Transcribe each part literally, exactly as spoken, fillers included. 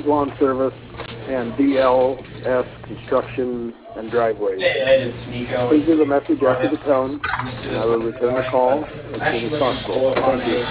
Jones Lawn Service, and D L S Construction and Driveways. Please leave a message after the tone, and I will return the call as soon as possible. Thank you.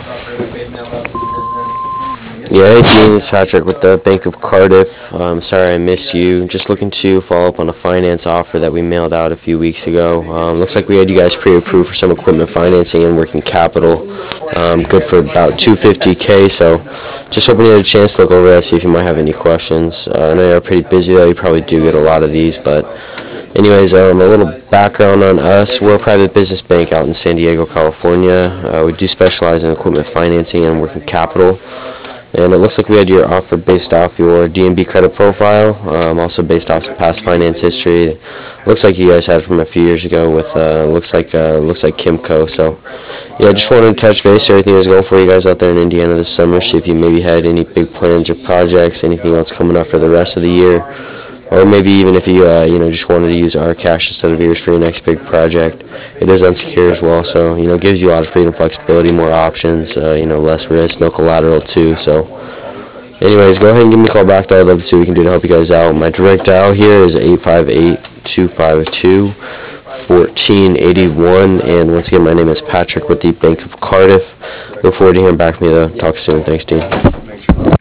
Yeah, hey Dean, it's Patrick with the Bank of Cardiff. I'm sorry I missed you. Just looking to follow up on a finance offer that we mailed out a few weeks ago. Um, looks like we had you guys pre-approved for some equipment financing and working capital. Um, good for about two hundred fifty K, so just hoping you had a chance to look over that, see if you might have any questions. Uh, I know you're pretty busy though, you probably do get a lot of these, but anyways, um, a little background on us. We're a private business bank out in San Diego, California. Uh, we do specialize in equipment financing and working capital. And it looks like we had your offer based off your D and B credit profile, um, also based off some past finance history. Looks like you guys had it from a few years ago with uh, looks like uh, looks like Kimco. So yeah, just wanted to touch base. Everything was going for you guys out there in Indiana this summer. See if you maybe had any big plans or projects, anything else coming up for the rest of the year, or maybe even if you uh, you know just wanted to use our cash instead of yours for your next big project. It is unsecured as well, so you know gives you a lot of freedom, flexibility, more options, uh, you know less risk, no collateral too. So anyways, go ahead and give me a call back. Though I'd love to see what we can do to help you guys out. My direct dial here is eight five eight, two five two, one four eight one, and once again, my name is Patrick with the Bank of Cardiff. Look forward to hearing back from you though. Talk soon. Thanks, Dean.